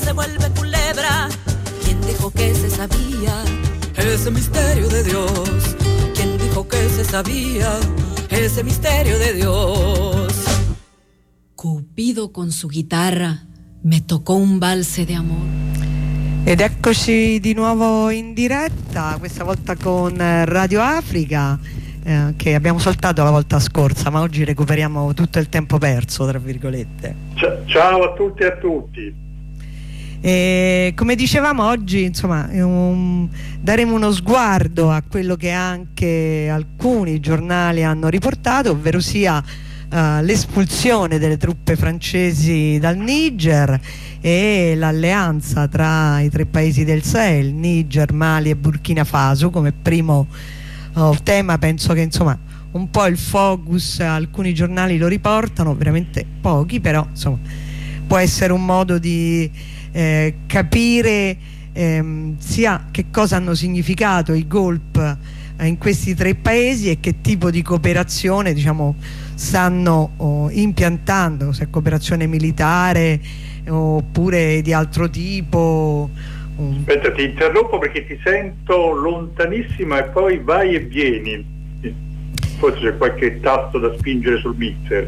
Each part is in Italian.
se vuelve culebra. ¿Quién dijo que se sabía ese misterio de Dios? ¿Quién dijo que se sabía ese misterio de Dios? Cupido con su guitarra me tocó un valse de amor. Ed eccoci di nuovo in diretta, questa volta con Radio Africa, che abbiamo saltato la volta scorsa, ma oggi recuperiamo tutto il tempo perso, tra virgolette. Ciao a tutti e a tutti. Come dicevamo oggi, insomma, daremo uno sguardo a quello che anche alcuni giornali hanno riportato, ovvero sia l'espulsione delle truppe francesi dal Niger e l'alleanza tra i tre paesi del Sahel, Niger, Mali e Burkina Faso, come primo tema. Penso che insomma un po' il focus, alcuni giornali lo riportano, veramente pochi, però insomma può essere un modo di capire sia che cosa hanno significato i GOLP in questi tre paesi e che tipo di cooperazione, diciamo, stanno impiantando, se è cooperazione militare oppure di altro tipo. Aspetta, ti interrompo perché ti sento lontanissima e poi vai e vieni. Forse c'è qualche tasto da spingere sul mixer.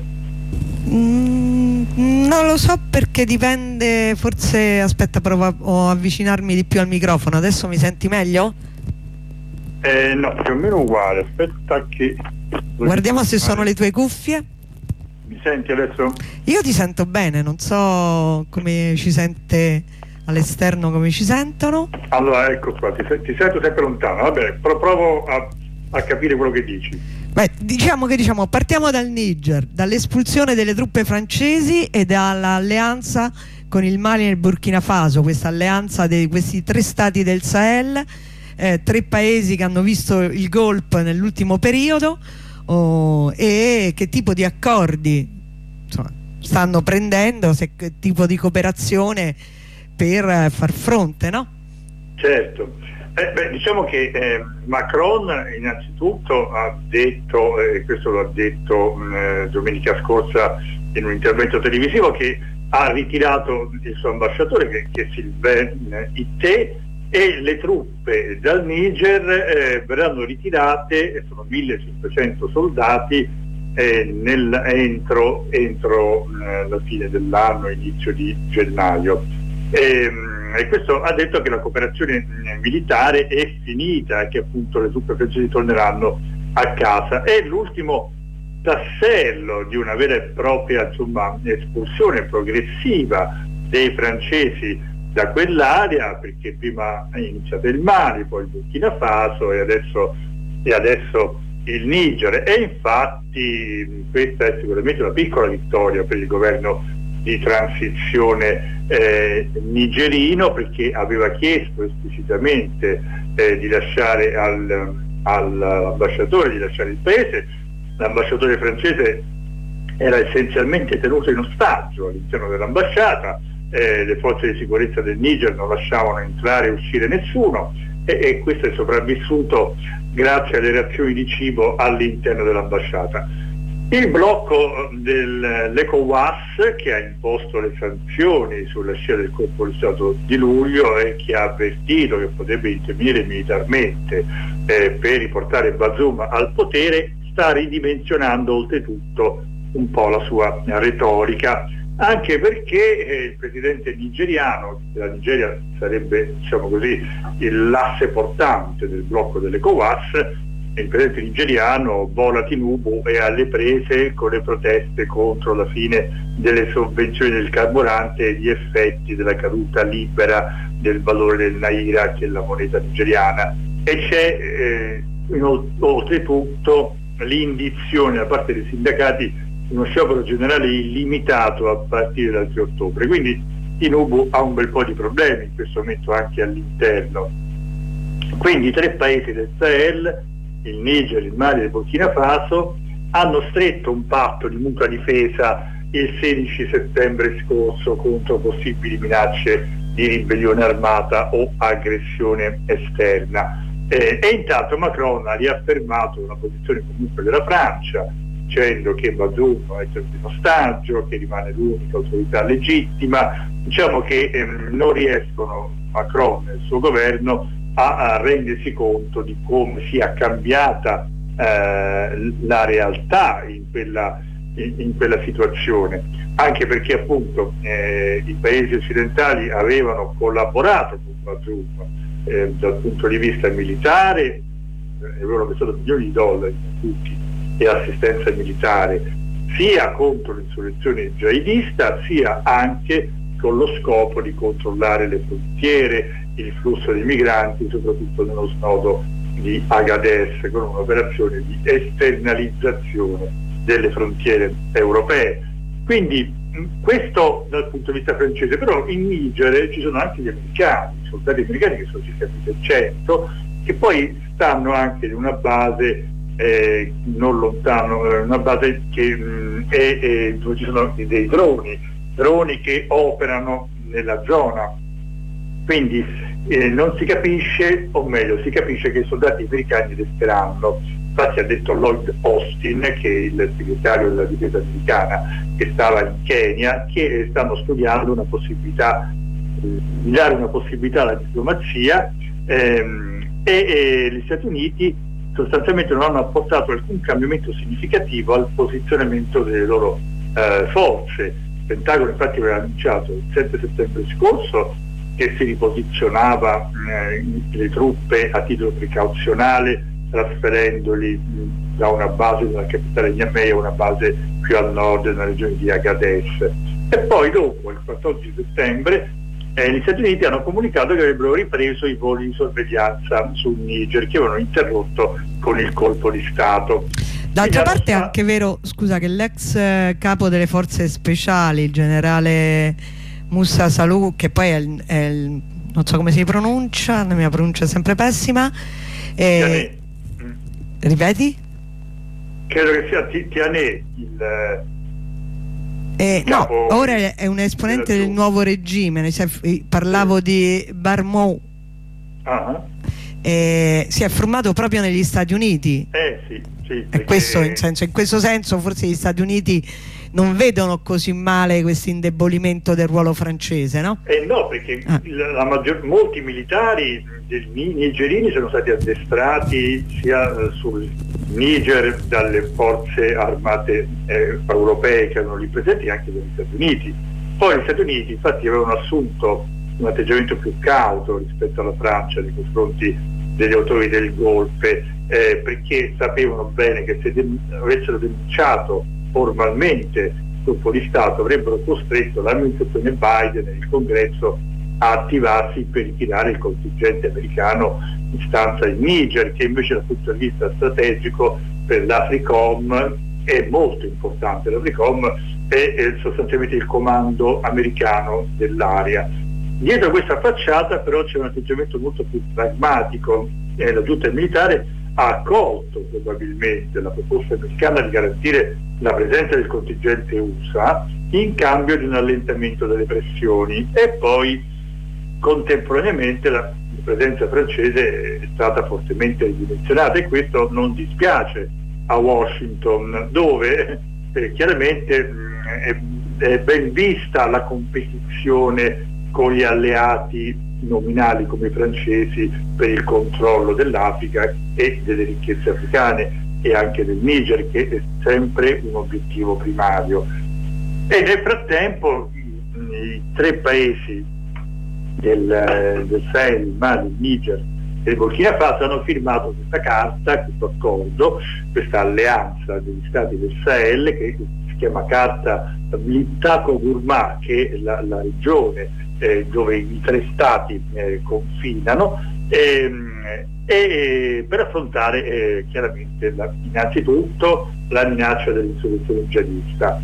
Non lo so, perché dipende, forse, aspetta, provo a avvicinarmi di più al microfono. Adesso mi senti meglio? No, più o meno uguale. Aspetta che... Guardiamo se sono le tue cuffie. Mi senti adesso? Io ti sento bene, non so come ci sente all'esterno, come ci sentono. Allora, ecco qua, ti sento sempre lontano. Vabbè, provo a capire quello che dici. Beh, diciamo, partiamo dal Niger, dall'espulsione delle truppe francesi e dall'alleanza con il Mali e il Burkina Faso, questa alleanza di questi tre stati del Sahel, tre paesi che hanno visto il GOLP nell'ultimo periodo, e che tipo di accordi, insomma, stanno prendendo, che tipo di cooperazione per far fronte, no? Certo. Diciamo che Macron innanzitutto ha detto, questo lo ha detto domenica scorsa in un intervento televisivo, che ha ritirato il suo ambasciatore, che è Sylvain Ité, e le truppe dal Niger verranno ritirate, sono 1500 soldati, entro la fine dell'anno, inizio di gennaio. E questo ha detto che la cooperazione militare è finita, che appunto le truppe francesi torneranno a casa. È l'ultimo tassello di una vera e propria, insomma, espulsione progressiva dei francesi da quell'area, perché prima è iniziato il Mali, poi il Burkina Faso e adesso il Niger. E infatti questa è sicuramente una piccola vittoria per il governo di transizione nigerino, perché aveva chiesto esplicitamente di lasciare all'ambasciatore di lasciare il paese. L'ambasciatore francese era essenzialmente tenuto in ostaggio all'interno dell'ambasciata, le forze di sicurezza del Niger non lasciavano entrare e uscire nessuno, e questo è sopravvissuto grazie alle razioni di cibo all'interno dell'ambasciata. Il blocco dell'ECOWAS, che ha imposto le sanzioni sulla scia del colpo di Stato di luglio e che ha avvertito che potrebbe intervenire militarmente per riportare Bazoum al potere, sta ridimensionando oltretutto un po' la sua retorica, anche perché il presidente nigeriano, la Nigeria sarebbe, diciamo così, l'asse portante del blocco dell'ECOWAS, il presidente nigeriano Bola Tinubu è alle prese con le proteste contro la fine delle sovvenzioni del carburante e gli effetti della caduta libera del valore del naira, che è la moneta nigeriana, e c'è oltretutto l'indizione da parte dei sindacati di uno sciopero generale illimitato a partire dal 3 ottobre. Quindi Tinubu ha un bel po' di problemi in questo momento anche all'interno. Quindi i tre paesi del Sahel, il Niger, il Mali e il Burkina Faso, hanno stretto un patto di mutua difesa il 16 settembre scorso contro possibili minacce di ribellione armata o aggressione esterna. E intanto Macron ha riaffermato una posizione comunque della Francia, dicendo che Bazoum è tenuto in ostaggio, che rimane l'unica autorità legittima. Diciamo che non riescono Macron e il suo governo a rendersi conto di come sia cambiata la realtà in quella situazione, anche perché appunto i paesi occidentali avevano collaborato con Bazoum dal punto di vista militare, avevano investito milioni di dollari in tutti e assistenza militare, sia contro l'insurrezione jihadista, sia anche con lo scopo di controllare le frontiere, il flusso di migranti, soprattutto nello snodo di Agadez, con un'operazione di esternalizzazione delle frontiere europee. Quindi questo dal punto di vista francese, però in Niger ci sono anche gli americani, i soldati americani che sono circa 100, che poi stanno anche in una base non lontano, una base che dove ci sono dei droni che operano nella zona. Quindi non si capisce, o meglio si capisce che i soldati americani resteranno. Infatti ha detto Lloyd Austin, che è il segretario della difesa americana, che stava in Kenya, che stanno studiando una possibilità di dare una possibilità alla diplomazia, e gli Stati Uniti sostanzialmente non hanno apportato alcun cambiamento significativo al posizionamento delle loro forze. Il Pentagono infatti aveva annunciato il 7 settembre scorso che si riposizionava le truppe a titolo precauzionale, trasferendoli da una base della capitale Niamey a una base più al nord nella regione di Agadez. E poi dopo, il 14 settembre, gli Stati Uniti hanno comunicato che avrebbero ripreso i voli di sorveglianza sul Niger, che avevano interrotto con il colpo di Stato. D'altra parte è anche vero, scusa, che l'ex capo delle forze speciali, il generale Moussa Salou, che poi non so come si pronuncia, la mia pronuncia è sempre pessima, ripeti? Credo che sia Tiané no, ora è un esponente del nuovo regime, parlavo di Barmou. Si è formato proprio negli Stati Uniti. E questo, in questo senso forse gli Stati Uniti non vedono così male questo indebolimento del ruolo francese, no? No, perché molti militari nigerini sono stati addestrati sia sul Niger dalle forze armate europee che erano lì presenti, anche dagli Stati Uniti. Poi gli Stati Uniti infatti avevano assunto un atteggiamento più cauto rispetto alla Francia nei confronti degli autori del golpe, perché sapevano bene che se avessero denunciato formalmente il colpo di Stato avrebbero costretto l'amministrazione Biden e il Congresso a attivarsi per ritirare il contingente americano in stanza in Niger, che invece dal punto di vista strategico per l'AFRICOM è molto importante. L'AFRICOM è sostanzialmente il comando americano dell'area. Dietro questa facciata però c'è un atteggiamento molto più pragmatico. La giunta militare ha accolto probabilmente la proposta americana di garantire la presenza del contingente USA in cambio di un allentamento delle pressioni, e poi contemporaneamente la presenza francese è stata fortemente ridimensionata, e questo non dispiace a Washington, dove chiaramente è ben vista la competizione con gli alleati nominali come i francesi per il controllo dell'Africa e delle ricchezze africane, e anche del Niger, che è sempre un obiettivo primario. E nel frattempo i tre paesi del Sahel, il Mali, il Niger e il Burkina Faso hanno firmato questa carta, questo accordo, questa alleanza degli stati del Sahel, che si chiama carta Liptako-Gourma, che è la regione dove i tre stati confinano, e per affrontare chiaramente innanzitutto la minaccia dell'insurrezione jihadista.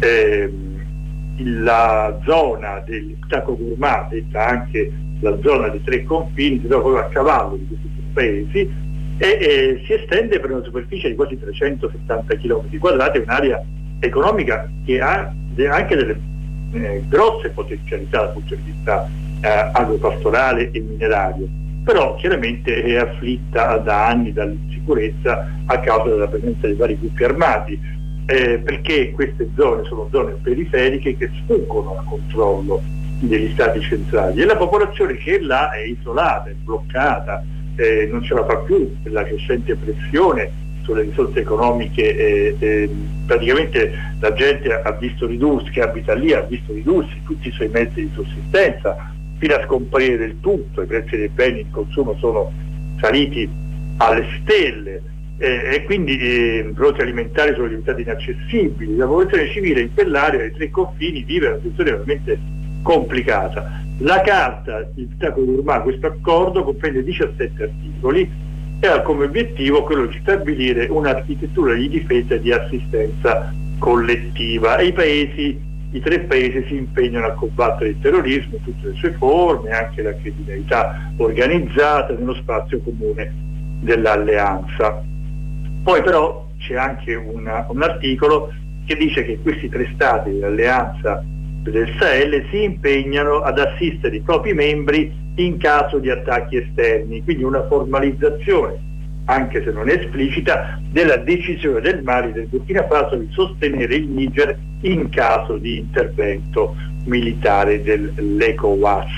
La zona del Liptako-Gourma, detta anche la zona dei tre confini, si trova proprio a cavallo di questi tre paesi, e si estende per una superficie di quasi 370 km quadrati, un'area economica che ha anche delle grosse potenzialità dal punto di vista agropastorale e minerario, però chiaramente è afflitta da anni dall'insicurezza a causa della presenza di vari gruppi armati. perché queste zone sono zone periferiche che sfuggono al controllo degli stati centrali, e la popolazione che è là è isolata, è bloccata, non ce la fa più per la crescente pressione sulle risorse economiche, praticamente la gente ha visto ridursi, che abita lì ha visto ridursi tutti i suoi mezzi di sussistenza fino a scomparire del tutto, i prezzi dei beni di consumo sono saliti alle stelle, e quindi i prodotti alimentari sono diventati inaccessibili. La popolazione civile in quell'area dei 3 confini vive una situazione veramente complicata. La carta, il Trattato di Durban, questo accordo comprende 17 articoli e ha come obiettivo quello di stabilire un'architettura di difesa e di assistenza collettiva, e i 3 paesi si impegnano a combattere il terrorismo in tutte le sue forme, anche la criminalità organizzata nello spazio comune dell'alleanza. Poi però c'è anche un articolo che dice che questi 3 stati dell'alleanza del Sahel si impegnano ad assistere i propri membri in caso di attacchi esterni, quindi una formalizzazione, anche se non è esplicita, della decisione del Mali e del Burkina Faso di sostenere il Niger in caso di intervento militare dell'ECOWAS.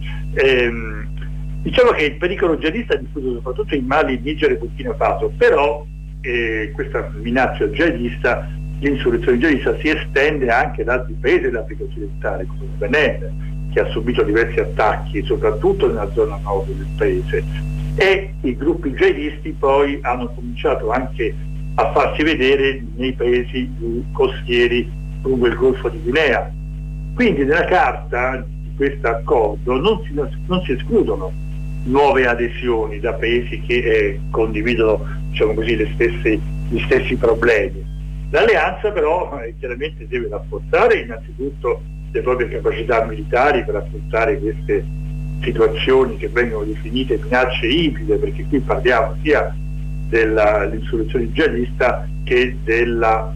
Diciamo che il pericolo jihadista è diffuso soprattutto in Mali, Niger e Burkina Faso, però questa minaccia jihadista, l'insurrezione jihadista, si estende anche ad altri paesi dell'Africa occidentale, come il Benin, che ha subito diversi attacchi soprattutto nella zona nord del paese, e i gruppi jihadisti poi hanno cominciato anche a farsi vedere nei paesi costieri lungo il Golfo di Guinea. Quindi nella carta di questo accordo non si escludono nuove adesioni da paesi che condividono, diciamo così, gli stessi problemi. L'alleanza però chiaramente deve rafforzare innanzitutto le proprie capacità militari per affrontare queste situazioni che vengono definite minacce ibride, perché qui parliamo sia dell'insurrezione jihadista che della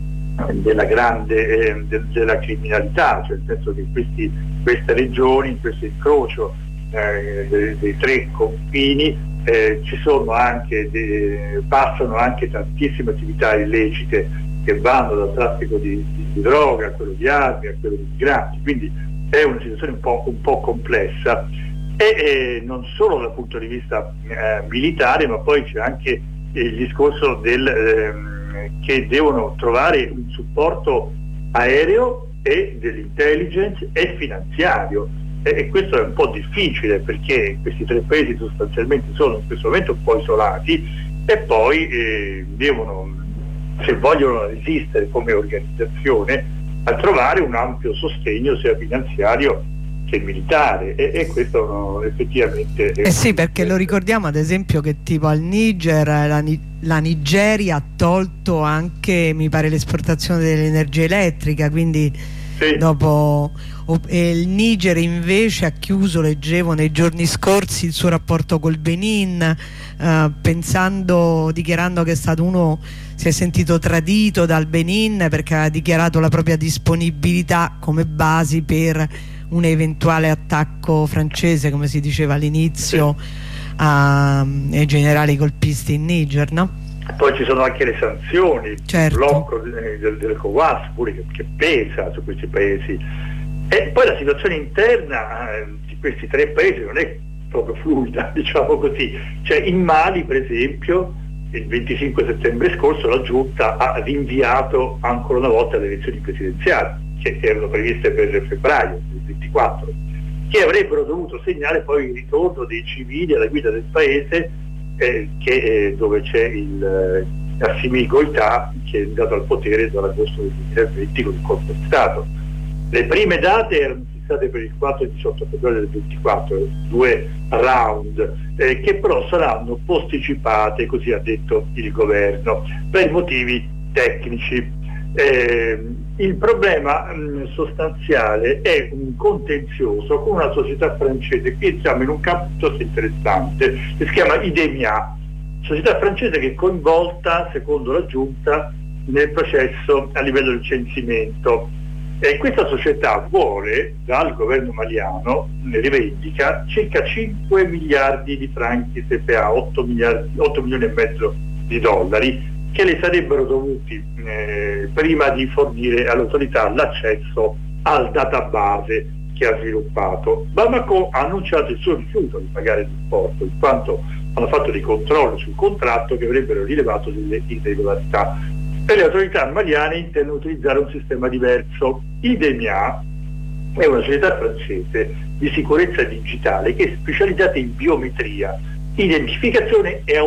criminalità, cioè nel senso che queste regioni, questo incrocio dei 3 confini ci sono anche passano anche tantissime attività illecite che vanno dal traffico di droga a quello di armi, a quello di migranti, quindi è una situazione un po' complessa, e non solo dal punto di vista militare, ma poi c'è anche il discorso che devono trovare un supporto aereo e dell'intelligence e finanziario, e questo è un po' difficile perché questi 3 paesi sostanzialmente sono in questo momento un po' isolati, e poi devono, se vogliono resistere come organizzazione, a trovare un ampio sostegno sia finanziario che militare, e questo effettivamente sì, perché lo ricordiamo ad esempio che tipo al Niger la Nigeria ha tolto anche, mi pare, l'esportazione dell'energia elettrica, quindi sì. Dopo il Niger invece ha chiuso, leggevo nei giorni scorsi, il suo rapporto col Benin, dichiarando che è stato si è sentito tradito dal Benin perché ha dichiarato la propria disponibilità come basi per un eventuale attacco francese, come si diceva all'inizio, ai generali colpisti in Niger, no? Poi ci sono anche le sanzioni, certo. Il blocco dell'ECOWAS pure che pesa su questi paesi, e poi la situazione interna di questi 3 paesi non è proprio fluida, diciamo così. Cioè in Mali, per esempio, il 25 settembre scorso la giunta ha rinviato ancora una volta le elezioni presidenziali che erano previste per febbraio, il 24, che avrebbero dovuto segnare poi il ritorno dei civili alla guida del paese, dove c'è Assimi Goïta, che è andato al potere dall'agosto del 2020 con il colpo di Stato. Le prime date erano fissate per il 4 e 18 febbraio del 24, 2 round, che però saranno posticipate, così ha detto il governo, per motivi tecnici. Il problema sostanziale è un contenzioso con una società francese. Qui siamo in un campo piuttosto interessante, che si chiama Idemia, società francese che è coinvolta, secondo la giunta, nel processo a livello del censimento. E questa società vuole dal governo maliano, ne rivendica circa 5 miliardi di franchi CFA, 8 milioni e mezzo di dollari, che le sarebbero dovuti prima di fornire all'autorità l'accesso al database che ha sviluppato. Bamako ha annunciato il suo rifiuto di pagare l'importo, in quanto hanno fatto dei controlli sul contratto che avrebbero rilevato delle irregolarità. E le autorità maliane intendono utilizzare un sistema diverso. IDEMIA è una società francese di sicurezza digitale che è specializzata in biometria, identificazione e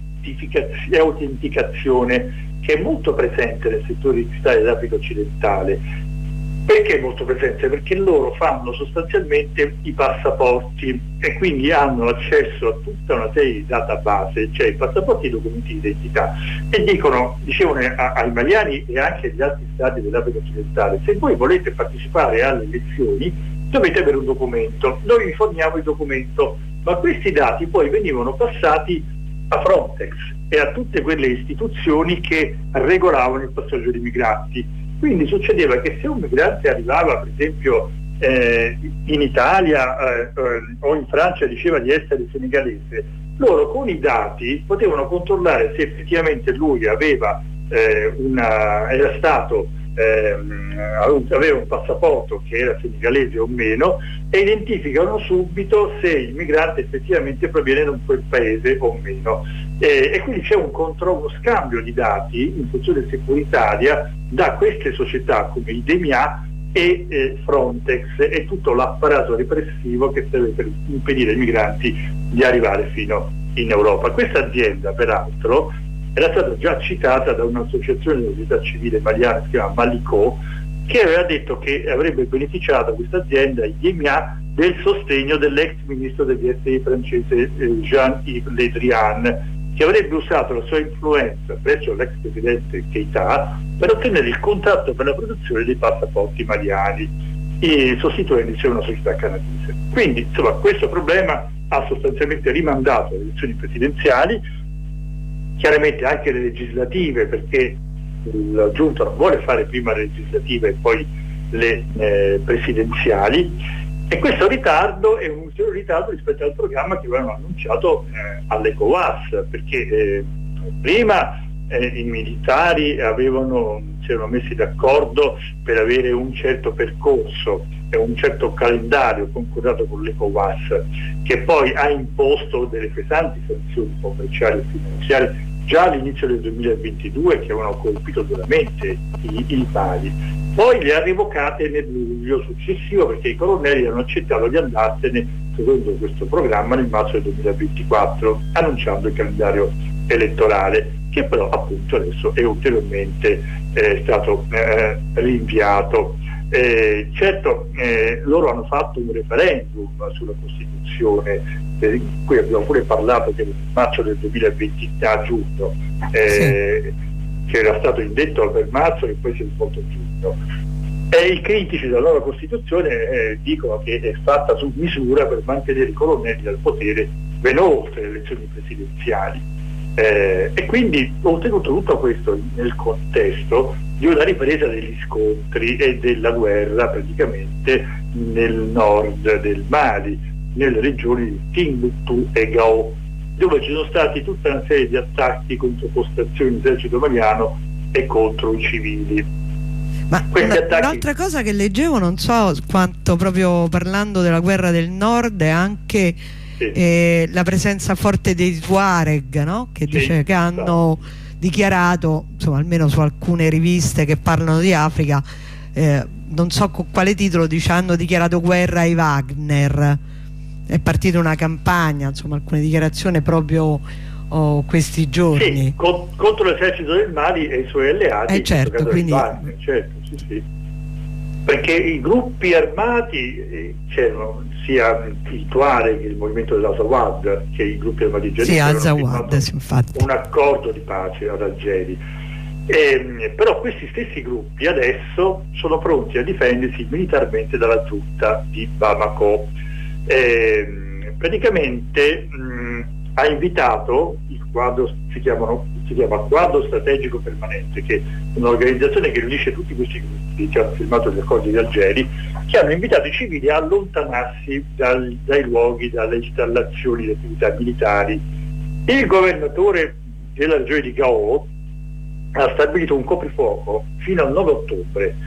autenticazione, che è molto presente nel settore digitale dell'Africa occidentale. Perché è molto presente? Perché loro fanno sostanzialmente i passaporti e quindi hanno accesso a tutta una serie di database, cioè i passaporti e i documenti di identità, e dicevano ai maliani e anche agli altri stati dell'Africa occidentale: se voi volete partecipare alle elezioni dovete avere un documento, noi vi forniamo il documento, ma questi dati poi venivano passati a Frontex e a tutte quelle istituzioni che regolavano il passaggio di migranti. Quindi succedeva che se un migrante arrivava, per esempio in Italia o in Francia, e diceva di essere senegalese, loro con i dati potevano controllare se effettivamente lui aveva aveva un passaporto che era senegalese o meno, e identificano subito se il migrante effettivamente proviene da quel paese o meno. E quindi c'è un controllo, uno scambio di dati in funzione securitaria da queste società come IDEMIA e Frontex e tutto l'apparato repressivo che serve per impedire ai migranti di arrivare fino in Europa. Questa azienda, peraltro, era stata già citata da un'associazione della società civile maliana che si chiama Maliko, che aveva detto che avrebbe beneficiato questa azienda, IDEMIA, del sostegno dell'ex ministro degli esteri francese Jean-Yves Le Drian, che avrebbe usato la sua influenza presso l'ex presidente Keïta per ottenere il contratto per la produzione dei passaporti maliani, sostituendosi a una società canadese. Quindi, insomma, questo problema ha sostanzialmente rimandato le elezioni presidenziali, chiaramente anche le legislative, perché la giunta non vuole fare prima le legislative e poi le presidenziali, e questo ritardo è un ulteriore ritardo rispetto al programma che avevano annunciato all'ECOWAS, perché prima i militari si erano messi d'accordo per avere un certo percorso e un certo calendario concordato con l'ECOWAS, che poi ha imposto delle pesanti sanzioni commerciali e finanziarie già all'inizio del 2022, che avevano colpito duramente i Mali. Poi le ha revocate nel luglio successivo, perché i colonnelli hanno accettato di andarsene secondo questo programma nel marzo del 2024, annunciando il calendario elettorale, che però appunto adesso è ulteriormente stato rinviato. Certo, loro hanno fatto un referendum sulla Costituzione, di cui abbiamo pure parlato, che nel marzo del 2020 a giugno, che era stato indetto per marzo e poi si è svolto a giugno. E i critici della nuova Costituzione dicono che è fatta su misura per mantenere i colonnelli al potere ben oltre le elezioni presidenziali. E quindi ho ottenuto tutto questo nel contesto di una ripresa degli scontri e della guerra praticamente nel nord del Mali, nelle regioni di Timbuktu e Gao, dove ci sono stati tutta una serie di attacchi contro postazioni dell'esercito maliano e contro i civili. Ma un'altra cosa che leggevo, non so quanto, proprio parlando della guerra del nord, è anche la presenza forte dei Tuareg, no? Che dice che hanno dichiarato, insomma, almeno su alcune riviste che parlano di Africa, non so con quale titolo, hanno dichiarato guerra ai Wagner. È partita una campagna, insomma, alcune dichiarazioni proprio questi giorni. Contro l'esercito del Mali e i suoi alleati. Certo, quindi... Wagner, certo, sì. Perché i gruppi armati c'erano sia i Tuareg, il movimento dell'Azawad, che i gruppi armati algeriani, infatti, un accordo di pace ad Algeri. Però questi stessi gruppi adesso sono pronti a difendersi militarmente dalla giunta di Bamako. Praticamente ha invitato il quadro, si chiama Quadro Strategico Permanente, che è un'organizzazione che riunisce tutti questi gruppi che hanno firmato gli accordi di Algeri, che hanno invitato i civili a allontanarsi dai luoghi, dalle installazioni, dalle attività militari. Il governatore della regione di Gao ha stabilito un coprifuoco fino al 9 ottobre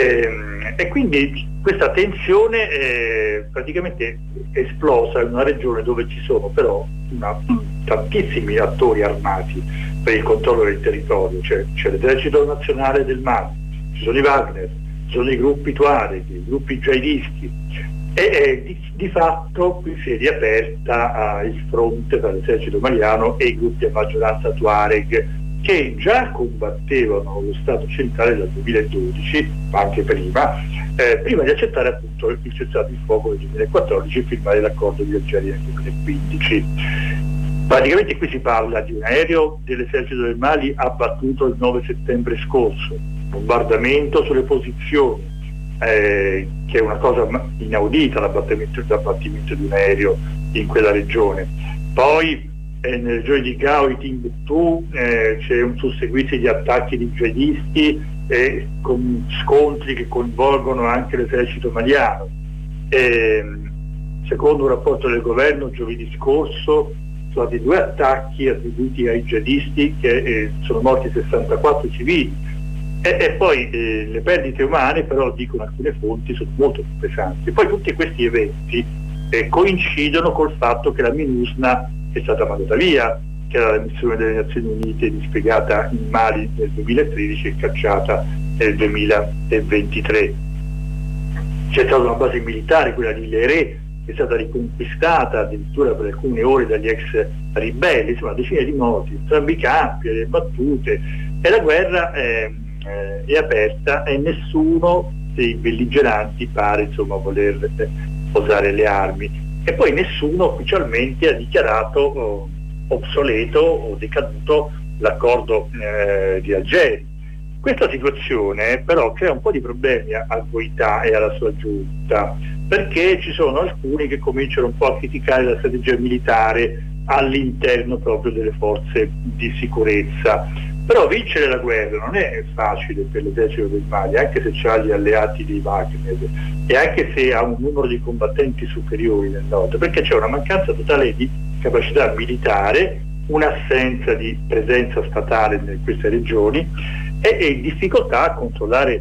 e quindi questa tensione praticamente è esplosa in una regione dove ci sono però tantissimi attori armati per il controllo del territorio, c'è l'esercito nazionale del Mali, ci sono i Wagner, ci sono i gruppi Tuareg, i gruppi jihadisti e di fatto qui si è riaperta il fronte tra l'esercito maliano e i gruppi a maggioranza Tuareg che già combattevano lo Stato centrale dal 2012, ma anche prima di accettare appunto il cessate il fuoco del 2014 e firmare l'accordo di Algeria nel 2015. Praticamente qui si parla di un aereo dell'esercito del Mali abbattuto il 9 settembre scorso, bombardamento sulle posizioni, che è una cosa inaudita l'abbattimento di un aereo in quella regione. Poi nelle regioni di Gao e Timbuktu c'è un susseguirsi di attacchi di jihadisti con scontri che coinvolgono anche l'esercito maliano. Secondo un rapporto del governo giovedì scorso sono stati 2 attacchi attribuiti ai jihadisti che sono morti 64 civili e poi le perdite umane però dicono alcune fonti sono molto più pesanti. Poi tutti questi eventi coincidono col fatto che la MINUSMA è stata mandata via, che era la missione delle Nazioni Unite dispiegata in Mali nel 2013 e cacciata nel 2023. C'è stata una base militare, quella di Léré, che è stata riconquistata addirittura per alcune ore dagli ex ribelli, insomma decine di morti, entrambi i campi, le battute e la guerra è aperta e nessuno dei belligeranti pare insomma voler posare le armi. E poi nessuno ufficialmente ha dichiarato obsoleto o decaduto l'accordo di Algeri. Questa situazione però crea un po' di problemi a Goïta e alla sua giunta, perché ci sono alcuni che cominciano un po' a criticare la strategia militare all'interno proprio delle forze di sicurezza. Però vincere la guerra non è facile per l'esercito del Mali, anche se c'ha gli alleati di Wagner e anche se ha un numero di combattenti superiori nel nord, perché c'è una mancanza totale di capacità militare, un'assenza di presenza statale in queste regioni e difficoltà a controllare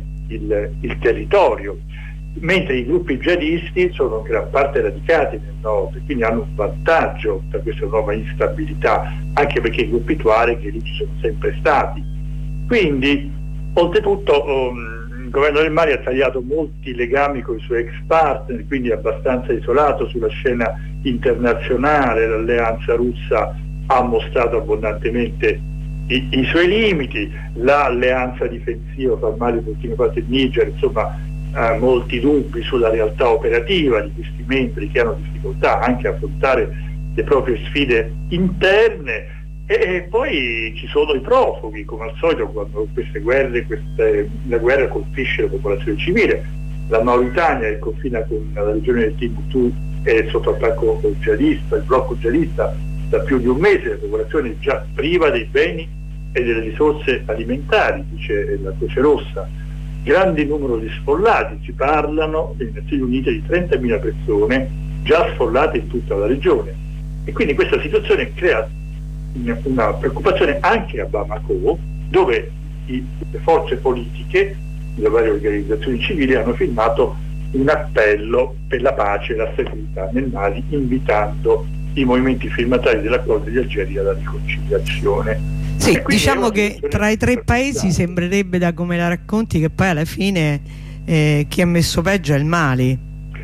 il territorio, mentre i gruppi jihadisti sono in gran parte radicati nel nord, quindi hanno un vantaggio da questa nuova instabilità, anche perché i gruppi Tuareg che lì ci sono sempre stati. Quindi, oltretutto, il governo del Mali ha tagliato molti legami con i suoi ex partner, quindi è abbastanza isolato sulla scena internazionale, l'alleanza russa ha mostrato abbondantemente i suoi limiti, l'alleanza difensiva tra Mali, Burkina Faso e Niger, insomma, molti dubbi sulla realtà operativa di questi membri che hanno difficoltà anche a affrontare le proprie sfide interne e poi ci sono i profughi, come al solito quando queste guerre, la guerra colpisce la popolazione civile. La Mauritania, che confina con la regione del Timbuktu, è sotto attacco jihadista, il blocco jihadista da più di un mese, la popolazione è già priva dei beni e delle risorse alimentari, dice la Croce Rossa. Grande numero di sfollati, ci parlano delle Nazioni Unite di 30.000 persone già sfollate in tutta la regione e quindi questa situazione crea una preoccupazione anche a Bamako, dove le forze politiche, le varie organizzazioni civili hanno firmato un appello per la pace e la stabilità nel Mali, invitando i movimenti firmatari dell'accordo di Algeria alla riconciliazione. Sì, diciamo che tra i 3 paesi sembrerebbe, da come la racconti, che poi alla fine chi ha messo peggio è il Mali.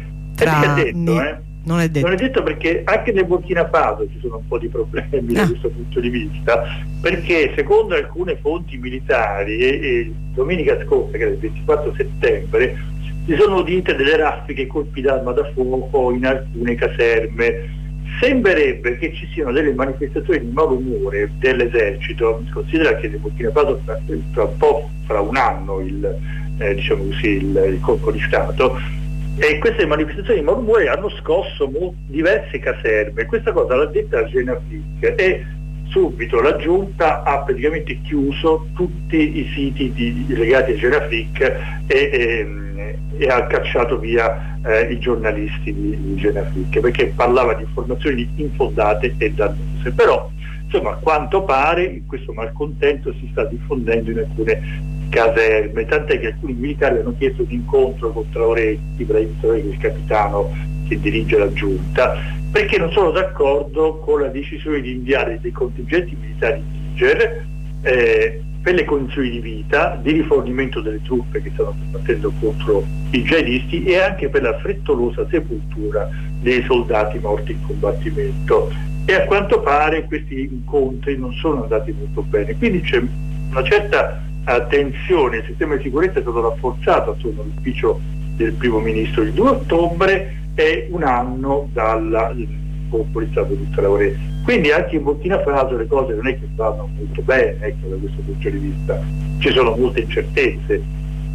Non è detto perché anche nel Burkina Faso ci sono un po' di problemi da questo punto di vista, perché secondo alcune fonti militari e domenica scorsa, che era il 24 settembre, si sono udite delle raffiche colpi d'arma da fuoco in alcune caserme. Sembrerebbe che ci siano delle manifestazioni di malumore dell'esercito. Si considera che nel Burkina Faso fra un anno il colpo di Stato, e queste manifestazioni di malumore hanno scosso diverse caserme. Questa cosa l'ha detta Genafric e subito la giunta ha praticamente chiuso tutti i siti legati a Genafric e ha cacciato via i giornalisti di Genafric, perché parlava di informazioni infondate e dannose. Però insomma, a quanto pare questo malcontento si sta diffondendo in alcune caserme, tant'è che alcuni militari hanno chiesto un incontro con Traoré, il capitano che dirige la giunta, perché non sono d'accordo con la decisione di inviare dei contingenti militari in Niger per le condizioni di vita, di rifornimento delle truppe che stanno combattendo contro i jihadisti e anche per la frettolosa sepoltura dei soldati morti in combattimento. E a quanto pare questi incontri non sono andati molto bene, quindi c'è una certa tensione. Il sistema di sicurezza è stato rafforzato attorno all'ufficio del primo ministro. Il 2 ottobre è un anno dal colpo di stato di Traoré, quindi anche in Burkina Faso le cose non è che vanno molto bene, ecco, da questo punto di vista ci sono molte incertezze.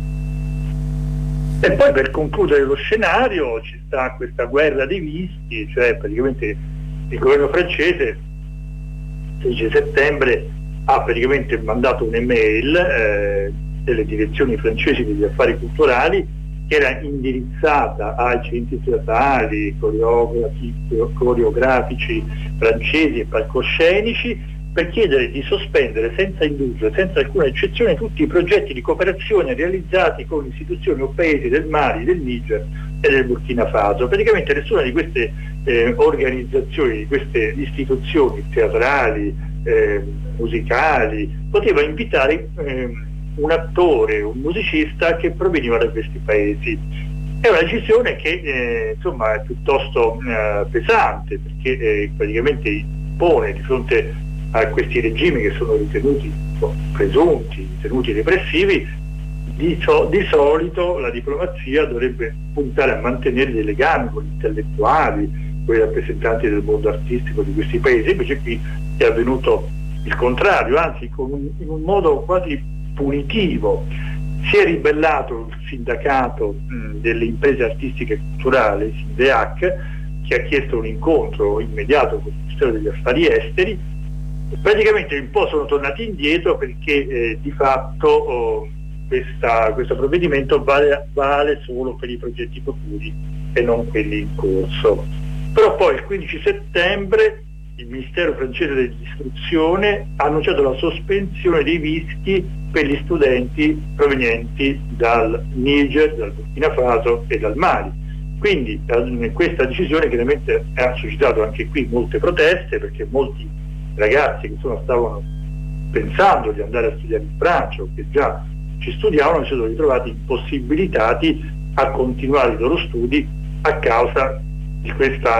E poi, per concludere lo scenario, ci sta questa guerra dei visti, cioè praticamente il governo francese il 16 settembre ha praticamente mandato un'email delle direzioni francesi degli affari culturali che era indirizzata ai centri teatrali, coreografici francesi e palcoscenici, per chiedere di sospendere senza indugio, senza alcuna eccezione, tutti i progetti di cooperazione realizzati con istituzioni o paesi del Mali, del Niger e del Burkina Faso. Praticamente nessuna di queste organizzazioni, di queste istituzioni teatrali, musicali, poteva invitare un attore, un musicista che proveniva da questi paesi. È una decisione che insomma è piuttosto pesante, perché praticamente impone di fronte a questi regimi che sono ritenuti presunti, ritenuti repressivi, di solito la diplomazia dovrebbe puntare a mantenere dei legami con gli intellettuali, con i rappresentanti del mondo artistico di questi paesi. Invece qui è avvenuto il contrario, anzi in un modo quasi punitivo. Si è ribellato il sindacato delle imprese artistiche e culturali, SINDEAC, che ha chiesto un incontro immediato con il Ministero degli Affari Esteri. Praticamente un po' sono tornati indietro, perché di fatto questo provvedimento vale solo per i progetti futuri e non quelli in corso. Però poi il 15 settembre il Ministero francese dell'istruzione ha annunciato la sospensione dei visti per gli studenti provenienti dal Niger, dal Burkina Faso e dal Mali. Quindi questa decisione chiaramente ha suscitato anche qui molte proteste, perché molti ragazzi che stavano pensando di andare a studiare in Francia o che già ci studiavano si sono ritrovati impossibilitati a continuare i loro studi a causa di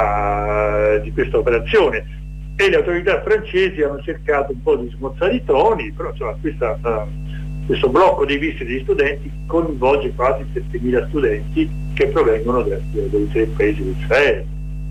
questa operazione. E le autorità francesi hanno cercato un po' di smorzare i toni, però insomma, questo blocco dei visti degli studenti coinvolge quasi 7.000 studenti che provengono dai 3 paesi di Israele.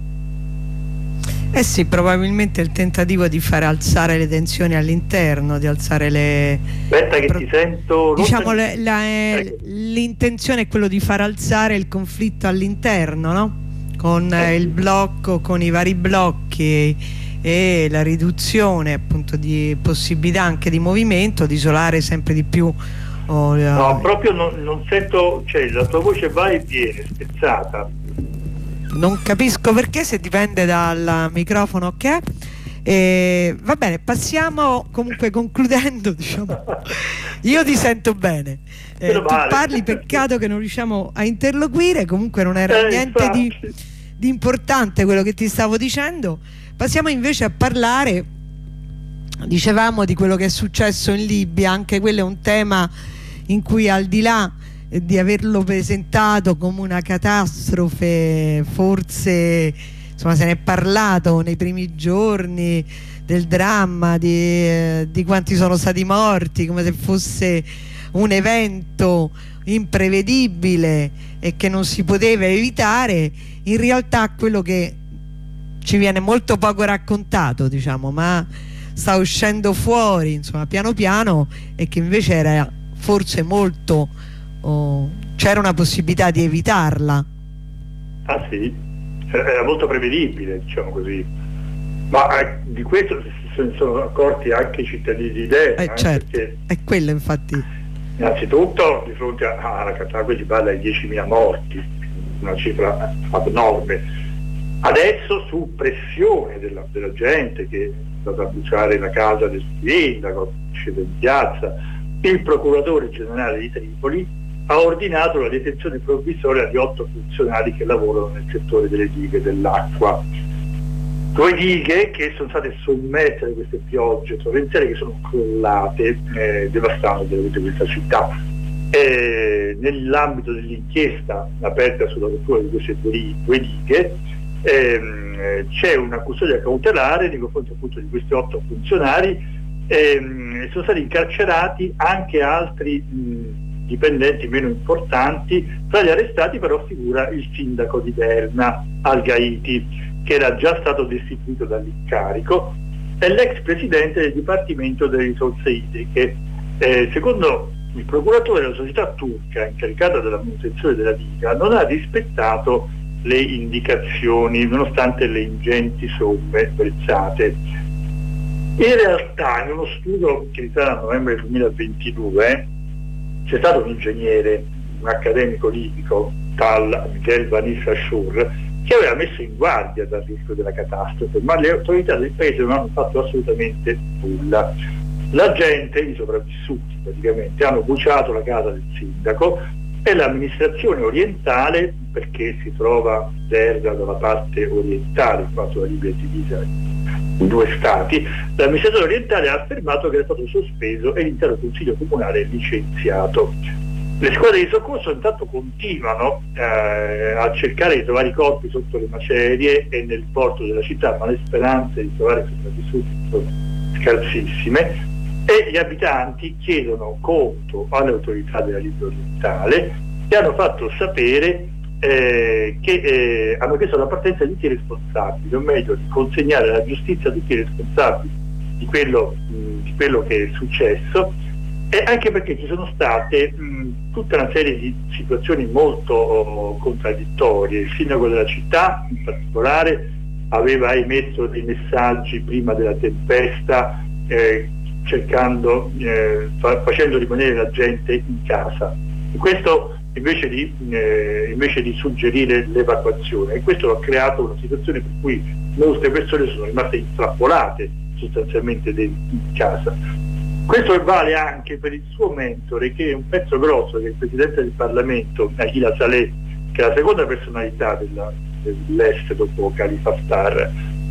Eh sì, probabilmente il tentativo di fare alzare le tensioni all'interno, di alzare le... Aspetta che ti sento... Diciamo l'intenzione è quello di far alzare il conflitto all'interno, no? Con il blocco, con i vari blocchi e la riduzione appunto di possibilità anche di movimento, di isolare sempre di più. No, proprio non sento, cioè la tua voce va e viene, spezzata. Non capisco perché, se dipende dal microfono che va bene, passiamo comunque concludendo, diciamo. Io ti sento bene, tu parli, peccato che non riusciamo a interloquire. Comunque non era niente di importante quello che ti stavo dicendo. Passiamo invece a parlare, dicevamo, di quello che è successo in Libia. Anche quello è un tema in cui, al di là di averlo presentato come una catastrofe, forse insomma se ne è parlato nei primi giorni del dramma, di quanti sono stati morti, come se fosse un evento imprevedibile e che non si poteva evitare. In realtà quello che ci viene molto poco raccontato, diciamo, ma sta uscendo fuori insomma piano piano, e che invece era forse molto c'era una possibilità di evitarla. Ah sì, era molto prevedibile, diciamo così, ma di questo se ne sono accorti anche i cittadini di Derna, certo, perché è quello, infatti. Innanzitutto di fronte alla catástrofe si parla di 10.000 morti, una cifra abnorme. Adesso, su pressione della gente che è stata a bruciare la casa del sindaco, scende in piazza, il procuratore generale di Tripoli ha ordinato la detenzione provvisoria di 8 funzionari che lavorano nel settore delle dighe dell'acqua. 2 dighe che sono state sommerse da queste piogge torrenziali, che sono crollate, devastando questa città. Nell'ambito dell'inchiesta aperta sulla rottura di queste 2 dighe c'è una custodia cautelare nei confronti appunto di questi 8 funzionari. Sono stati incarcerati anche altri dipendenti meno importanti. Tra gli arrestati però figura il sindaco di Derna, Al-Gaiti, che era già stato destituito dall'incarico, e l'ex presidente del Dipartimento delle Risorse Idriche. Secondo il procuratore, la società turca incaricata della manutenzione della diga non ha rispettato le indicazioni nonostante le ingenti somme versate. In realtà, in uno studio che risale a novembre 2022, c'è stato un ingegnere, un accademico libico, Tal Miguel Vanissa Shur, che aveva messo in guardia dal rischio della catastrofe, ma le autorità del paese non hanno fatto assolutamente nulla. La gente, i sopravvissuti praticamente, hanno bruciato la casa del sindaco, e l'amministrazione orientale, perché si trova Derna dalla parte orientale, in quanto la Libia è divisa in 2 stati, l'amministrazione orientale ha affermato che era stato sospeso e l'intero consiglio comunale è licenziato. Le squadre di soccorso intanto continuano a cercare di trovare i corpi sotto le macerie e nel porto della città, ma le speranze di trovare sopravvissuti sono scarsissime, e gli abitanti chiedono conto alle autorità della Libia orientale, che hanno fatto sapere che hanno chiesto la partenza di tutti i responsabili, o meglio di consegnare alla giustizia tutti i responsabili di quello che è successo, e anche perché ci sono state tutta una serie di situazioni molto contraddittorie. Il sindaco della città in particolare aveva emesso dei messaggi prima della tempesta facendo rimanere la gente in casa, e questo invece di suggerire l'evacuazione, e questo ha creato una situazione per cui molte persone sono rimaste intrappolate sostanzialmente in casa. Questo vale anche per il suo mentore, che è un pezzo grosso, che è il presidente del Parlamento, Nagila Saleh, che è la seconda personalità dell'Est dopo Khalifa Haftar.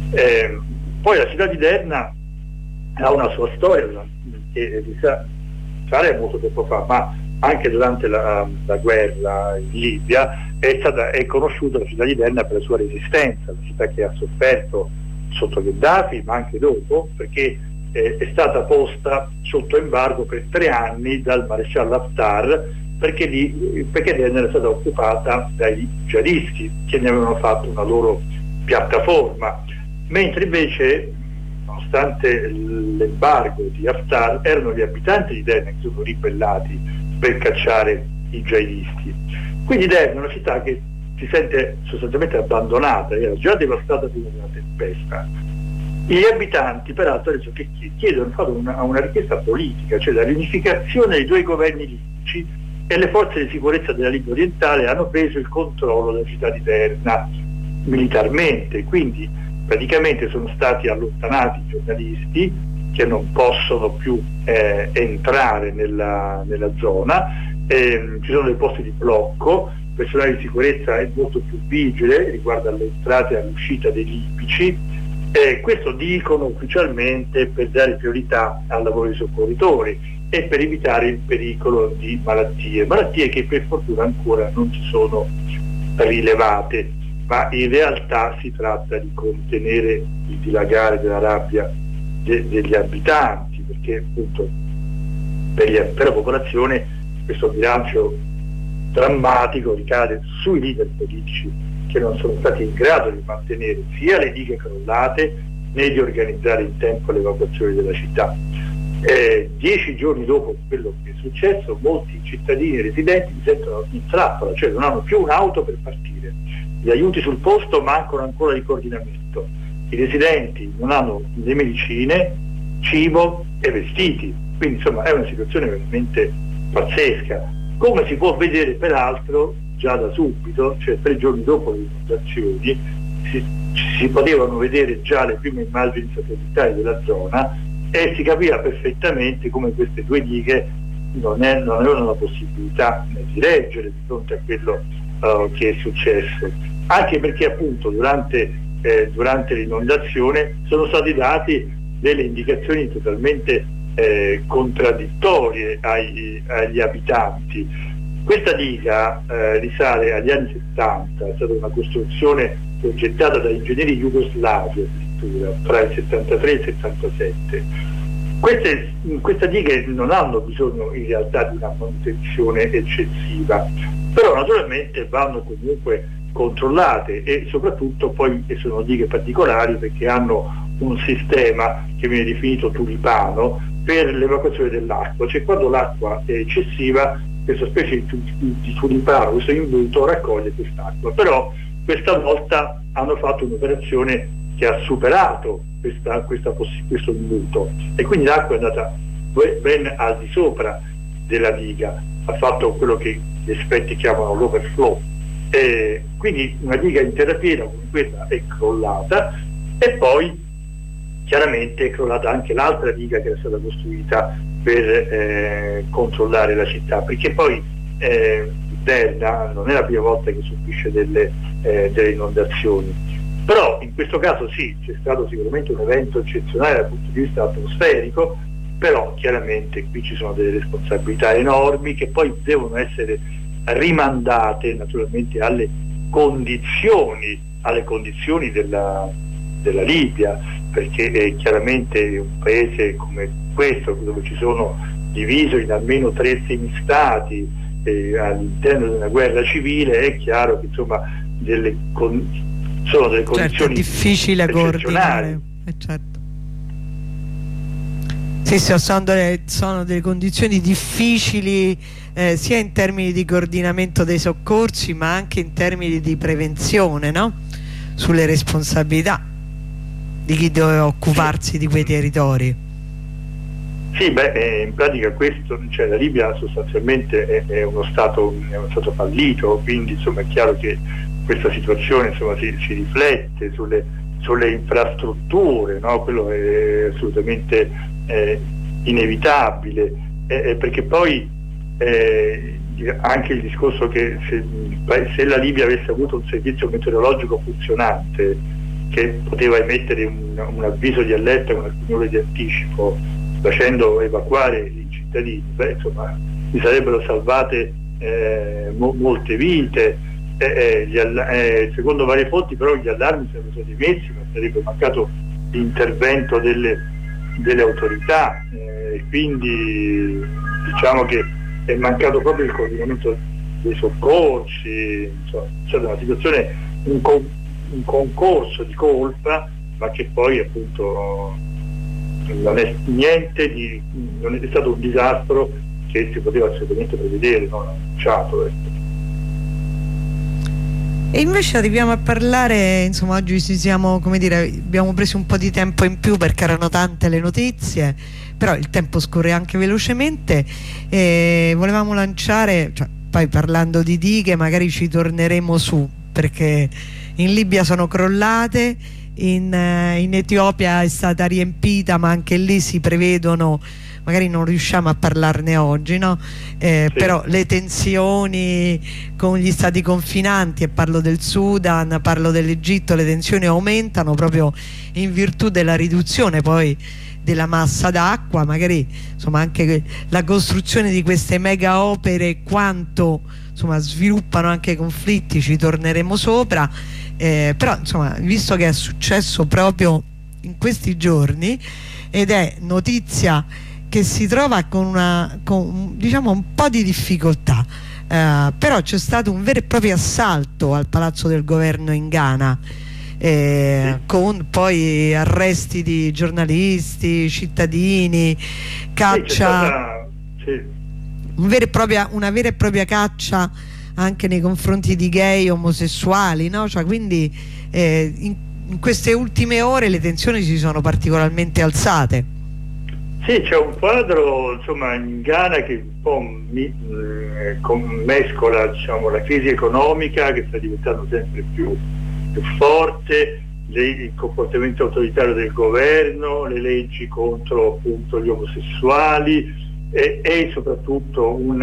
Poi la città di Derna ha una sua storia che risale molto tempo fa, ma anche durante la guerra in Libia è conosciuta la città di Derna per la sua resistenza, la città che ha sofferto sotto Gheddafi, ma anche dopo, perché è stata posta sotto embargo per 3 anni dal maresciallo Haftar, perché Derna era stata occupata dai jihadisti che ne avevano fatto una loro piattaforma, mentre invece, nonostante l'embargo di Haftar, erano gli abitanti di Derna che sono ribellati per cacciare i jihadisti. Quindi Derna è una città che si sente sostanzialmente abbandonata, era già devastata prima della tempesta. Gli abitanti peraltro adesso che chiedono, fanno una richiesta politica, cioè la riunificazione dei 2 governi libici, e le forze di sicurezza della Libia orientale hanno preso il controllo della città di Derna militarmente, quindi praticamente sono stati allontanati i giornalisti che non possono più entrare nella zona, ci sono dei posti di blocco, il personale di sicurezza è molto più vigile riguardo alle entrate e all'uscita dei libici. Questo dicono ufficialmente per dare priorità al lavoro dei soccorritori e per evitare il pericolo di malattie che per fortuna ancora non si sono rilevate, ma in realtà si tratta di contenere il dilagare della rabbia degli abitanti, perché appunto per la popolazione questo bilancio drammatico ricade sui leader politici che non sono stati in grado di mantenere sia le dighe crollate né di organizzare in tempo l'evacuazione della città. 10 giorni dopo quello che è successo, molti cittadini e residenti si sentono in trappola, cioè non hanno più un'auto per partire, gli aiuti sul posto mancano ancora di coordinamento, i residenti non hanno le medicine, cibo e vestiti, quindi insomma è una situazione veramente pazzesca, come si può vedere peraltro già da subito, cioè 3 giorni dopo le inondazioni, si potevano vedere già le prime immagini satellitari della zona e si capiva perfettamente come queste due dighe non avevano la possibilità di reggere di fronte a quello che è successo, anche perché appunto durante l'inondazione sono stati dati delle indicazioni totalmente contraddittorie agli abitanti. Questa diga risale agli anni 70, è stata una costruzione progettata da ingegneri jugoslavi addirittura tra il 73 e il 77. Queste dighe non hanno bisogno in realtà di una manutenzione eccessiva, però naturalmente vanno comunque controllate e soprattutto poi sono dighe particolari perché hanno un sistema che viene definito tulipano per l'evacuazione dell'acqua, cioè quando l'acqua è eccessiva questa specie di tulipano, questo imbuto raccoglie quest'acqua, però questa volta hanno fatto un'operazione che ha superato questo imbuto e quindi l'acqua è andata ben al di sopra della diga, ha fatto quello che gli esperti chiamano l'overflow, e quindi una diga intera piena come questa è crollata e poi chiaramente è crollata anche l'altra diga che era stata costruita per controllare la città, perché poi Derna non è la prima volta che subisce delle inondazioni. Però in questo caso sì, c'è stato sicuramente un evento eccezionale dal punto di vista atmosferico, però chiaramente qui ci sono delle responsabilità enormi che poi devono essere rimandate naturalmente alle condizioni della Libia, perché chiaramente un paese come questo, dove ci sono diviso in almeno 3 semistati all'interno di una guerra civile, è chiaro che insomma sono delle condizioni difficili da coordinare, certo. Sì, sono delle condizioni difficili sia in termini di coordinamento dei soccorsi ma anche in termini di prevenzione, no? Sulle responsabilità di chi doveva occuparsi di quei territori. Sì, in pratica questo, cioè la Libia sostanzialmente è uno stato fallito, quindi insomma è chiaro che questa situazione insomma si riflette sulle infrastrutture, no? Quello è assolutamente inevitabile, perché poi anche il discorso che se la Libia avesse avuto un servizio meteorologico funzionante che poteva emettere un avviso di allerta con alcune ore di anticipo facendo evacuare i cittadini, insomma si sarebbero salvate molte vite. Secondo varie fonti però gli allarmi sarebbero stati messi, ma sarebbe mancato l'intervento delle autorità, quindi diciamo che è mancato proprio il coordinamento dei soccorsi, insomma, è stata una situazione, un concorso di colpa, ma che poi appunto non è stato un disastro che si poteva assolutamente prevedere, non annunciato. E invece arriviamo a parlare, insomma oggi abbiamo preso un po' di tempo in più perché erano tante le notizie, però il tempo scorre anche velocemente e volevamo lanciare, poi parlando di dighe magari ci torneremo su, perché in Libia sono crollate, in Etiopia è stata riempita, ma anche lì si prevedono, magari non riusciamo a parlarne oggi, no? Sì. Però le tensioni con gli stati confinanti, e parlo del Sudan, parlo dell'Egitto, le tensioni aumentano proprio in virtù della riduzione poi della massa d'acqua, magari insomma anche la costruzione di queste mega opere, quanto insomma sviluppano anche conflitti, ci torneremo sopra, però insomma visto che è successo proprio in questi giorni ed è notizia che si trova con diciamo un po' di difficoltà, però c'è stato un vero e proprio assalto al palazzo del governo in Ghana, con poi arresti di giornalisti, cittadini, caccia, una vera e propria caccia anche nei confronti di gay, omosessuali, no? Quindi in queste ultime ore le tensioni si sono particolarmente alzate. Sì, c'è un quadro insomma in Ghana che un po' mescola, diciamo, la crisi economica che sta diventando sempre più più forte, il comportamento autoritario del governo, le leggi contro appunto gli omosessuali e soprattutto un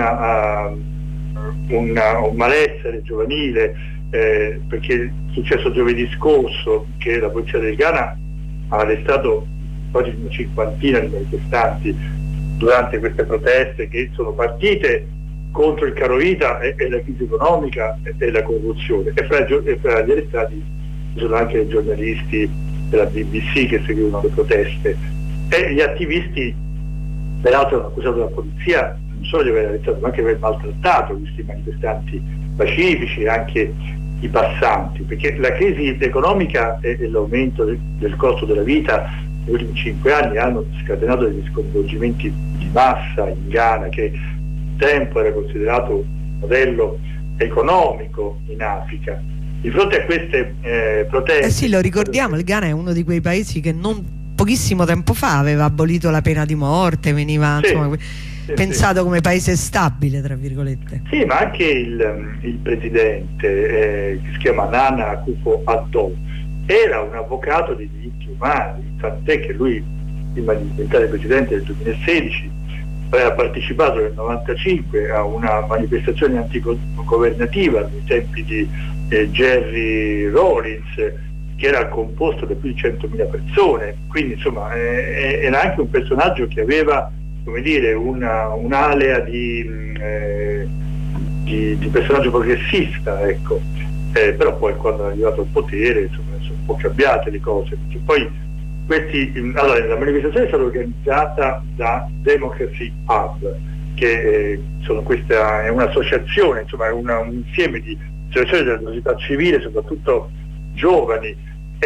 malessere giovanile, perché è successo giovedì scorso che la polizia del Ghana ha arrestato quasi una cinquantina di manifestanti durante queste proteste che sono partite contro il caro vita e la crisi economica e la corruzione, e fra gli arrestati ci sono anche i giornalisti della BBC che seguivano le proteste, e gli attivisti peraltro hanno accusato la polizia non solo di aver arrestato ma anche di aver maltrattato questi manifestanti pacifici e anche i passanti, perché la crisi economica e l'aumento del costo della vita negli ultimi 5 anni hanno scatenato degli sconvolgimenti di massa in Ghana, che un tempo era considerato un modello economico in Africa. Di fronte a queste proteste... sì, lo ricordiamo, il Ghana è uno di quei paesi che pochissimo tempo fa aveva abolito la pena di morte, veniva pensato come paese stabile, tra virgolette. Sì, ma anche il presidente, che si chiama Nana Akufo-Addo, era un avvocato dei diritti umani, tant'è che lui, prima di diventare presidente nel 2016, aveva partecipato nel 1995 a una manifestazione antigovernativa nei tempi di Jerry Rawlings, che era composto da più di 100.000 persone, quindi insomma era anche un personaggio che aveva, come dire, un'alea di personaggio progressista, ecco. Però poi quando è arrivato al potere insomma sono un po' cambiate le cose, perché poi la manifestazione è stata organizzata da Democracy Hub, che è un'associazione, insomma è un insieme di associazioni della società civile, soprattutto giovani,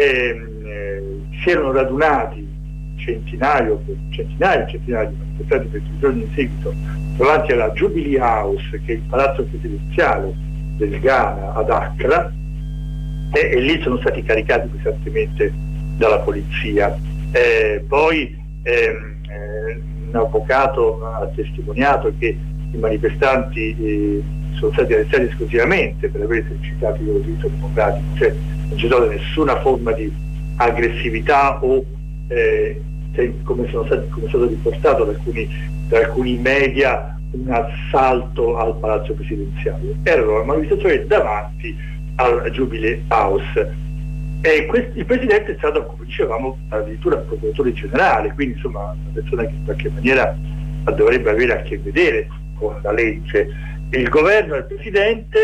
si erano radunati centinaia di manifestanti per 3 giorni in seguito davanti alla Jubilee House, che è il palazzo presidenziale del Ghana ad Accra, e lì sono stati caricati pesantemente dalla polizia. Poi un avvocato ha testimoniato che i manifestanti sono stati arrestati esclusivamente per aver esercitato il loro diritto democratico, cioè non c'è stata nessuna forma di aggressività o come è stato riportato da alcuni media, un assalto al palazzo presidenziale. Erano una manifestazione davanti al Jubilee House, e il presidente è stato, come dicevamo, addirittura procuratore generale, quindi insomma una persona che in qualche maniera dovrebbe avere a che vedere con la legge. Il governo e il presidente,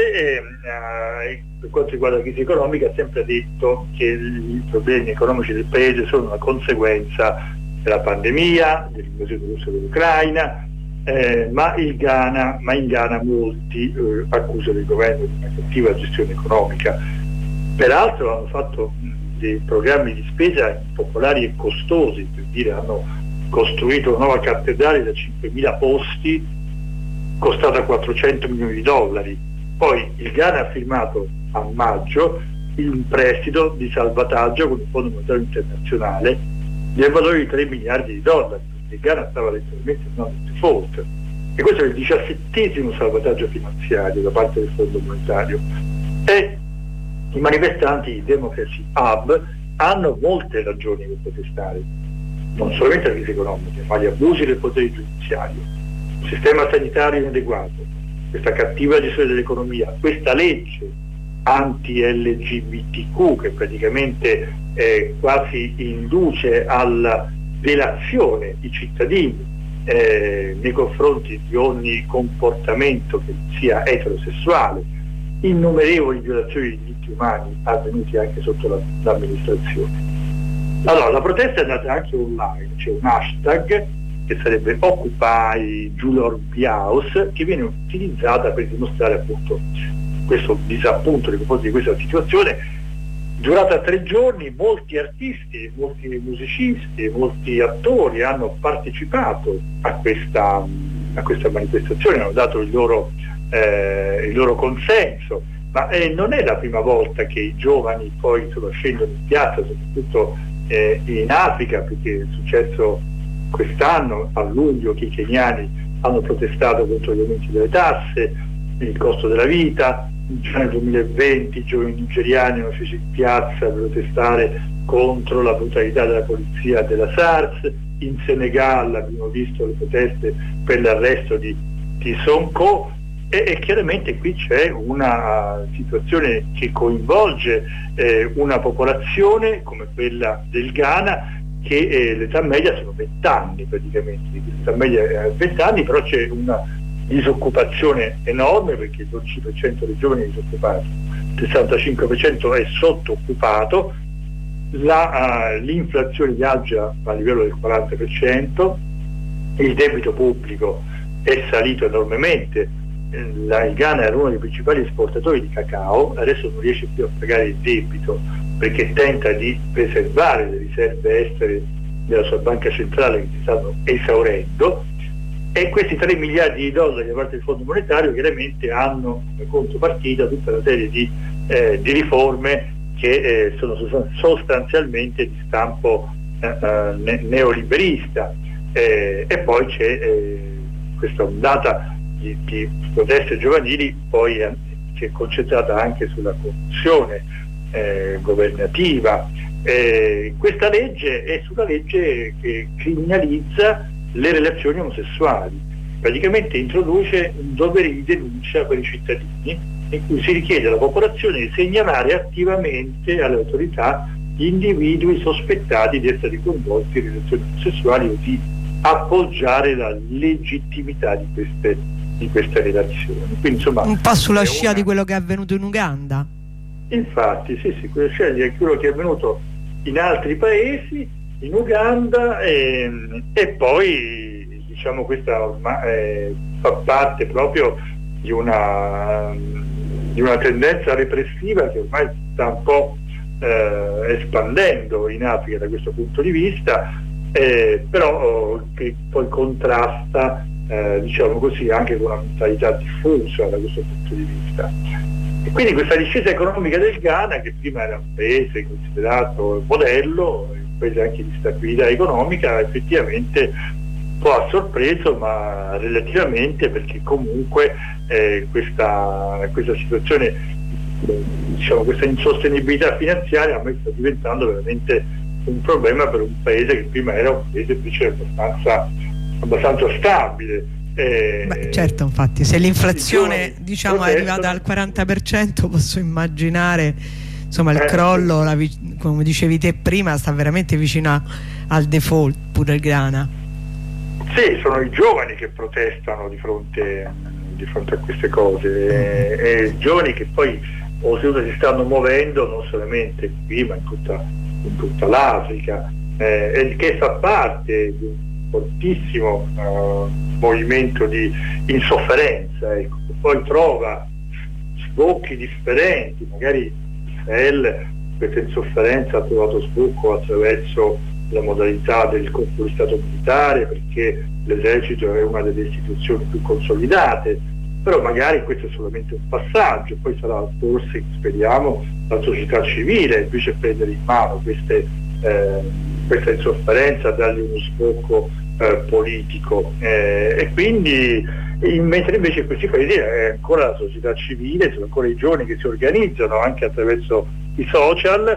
per quanto riguarda la crisi economica, ha sempre detto che i problemi economici del paese sono una conseguenza della pandemia, dell'invasione russa dell'Ucraina, ma in Ghana molti accusano il governo di una cattiva gestione economica. Peraltro hanno fatto dei programmi di spesa impopolari e costosi, per dire hanno costruito una nuova cattedrale da 5.000 posti, costata $400 milioni. Poi il Ghana ha firmato a maggio un prestito di salvataggio con il Fondo Monetario Internazionale del valore di $3 miliardi, perché il Ghana stava letteralmente andando in default, e questo è il 17° salvataggio finanziario da parte del Fondo Monetario. E i manifestanti di Democracy Hub hanno molte ragioni per protestare, non solamente la crisi economica, ma gli abusi del potere giudiziario, un sistema sanitario inadeguato, questa cattiva gestione dell'economia, questa legge anti-LGBTQ che praticamente quasi induce alla delazione di cittadini nei confronti di ogni comportamento che sia eterosessuale, innumerevoli violazioni dei diritti umani avvenuti anche sotto l'amministrazione. Allora, la protesta è andata anche online, c'è un hashtag che sarebbe Occupy Julorbi House, che viene utilizzata per dimostrare appunto questo disappunto nei confronti di questa situazione. Durata 3 giorni, molti artisti, molti musicisti, molti attori hanno partecipato a questa manifestazione, hanno dato il loro consenso, ma non è la prima volta che i giovani poi scendono in piazza, soprattutto in Africa, perché è successo quest'anno a luglio che i keniani hanno protestato contro gli aumenti delle tasse, il costo della vita, già nel 2020 i giovani nigeriani erano scesi in piazza per protestare contro la brutalità della polizia della SARS. In Senegal abbiamo visto le proteste per l'arresto di Sonko, e chiaramente qui c'è una situazione che coinvolge una popolazione come quella del Ghana che l'età media sono 20 anni praticamente, l'età media è 20 anni, però c'è una disoccupazione enorme perché il 12% dei giovani è disoccupato, il 65% è sottooccupato, l'inflazione viaggia a livello del 40%, il debito pubblico è salito enormemente, il Ghana era uno dei principali esportatori di cacao, adesso non riesce più a pagare il debito perché tenta di preservare le riserve estere della sua banca centrale che si stanno esaurendo, e questi 3 miliardi di dollari da parte del Fondo Monetario chiaramente hanno come contropartita tutta una serie di riforme che sono sostanzialmente di stampo neoliberista, e poi c'è questa ondata di proteste giovanili poi che è concentrata anche sulla corruzione governativa. Questa legge è una legge che criminalizza le relazioni omosessuali, praticamente introduce un dovere di denuncia per i cittadini in cui si richiede alla popolazione di segnalare attivamente alle autorità gli individui sospettati di essere coinvolti in relazioni omosessuali o di appoggiare la legittimità di queste relazioni. Quindi, insomma, un po' sulla scia di quello che è avvenuto in Uganda. Infatti, sì, quella scia di quello che è avvenuto in altri paesi, in Uganda, e poi diciamo questa fa parte proprio di una tendenza repressiva che ormai sta un po' espandendo in Africa da questo punto di vista, però che poi contrasta diciamo così anche con una mentalità diffusa da questo punto di vista. E quindi questa discesa economica del Ghana, che prima era un paese considerato modello, un paese anche di stabilità economica, effettivamente un po' ha sorpreso, ma relativamente, perché comunque questa situazione, diciamo, questa insostenibilità finanziaria a me sta diventando veramente un problema per un paese che prima era un paese invece abbastanza stabile. Beh, certo, infatti, se l'inflazione diciamo è arrivata al 40%, posso immaginare insomma il crollo, come dicevi te prima, sta veramente vicino al default pure il Ghana. Sì, sono i giovani che protestano di fronte a queste cose, e giovani che poi oltretutto si stanno muovendo non solamente qui ma in tutta l'Africa, e che fa parte di un fortissimo movimento di insofferenza, ecco, che poi trova sbocchi differenti. Magari Israele questa insofferenza ha trovato sbocco attraverso la modalità del colpo di stato militare, perché l'esercito è una delle istituzioni più consolidate, però magari questo è solamente un passaggio, poi sarà forse, speriamo, la società civile invece a prendere in mano questa insofferenza, dargli uno sbocco politico, e quindi mentre invece in questi paesi è ancora la società civile, sono ancora i giovani che si organizzano anche attraverso i social,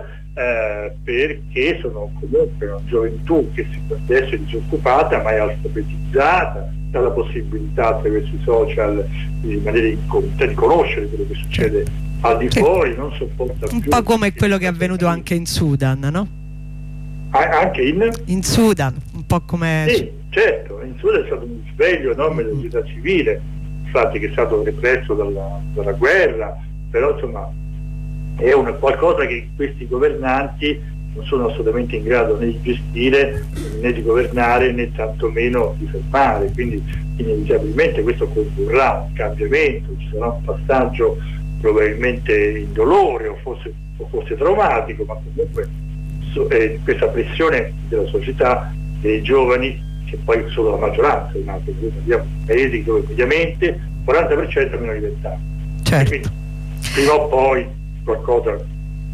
perché sono comunque una gioventù che adesso è disoccupata ma è alfabetizzata, ha la possibilità attraverso i social di rimanere in comunità, di conoscere quello che succede al di fuori, non sopporta più. Un po' come quello che è avvenuto anche in Sudan, no? Anche in Sudan, un po' come... Sì, certo, in Sudan è stato un risveglio enorme della società civile, infatti, che è stato represso dalla guerra, però insomma è qualcosa che questi governanti non sono assolutamente in grado né di gestire, né di governare, né tantomeno di fermare, quindi inevitabilmente questo condurrà un cambiamento, ci sarà un passaggio probabilmente indolore o forse traumatico, ma comunque questa pressione della società, dei giovani, che poi sono la maggioranza in altri, abbiamo paesi dove mediamente il 40% è meno di 20 anni. Certo. Quindi prima o poi qualcosa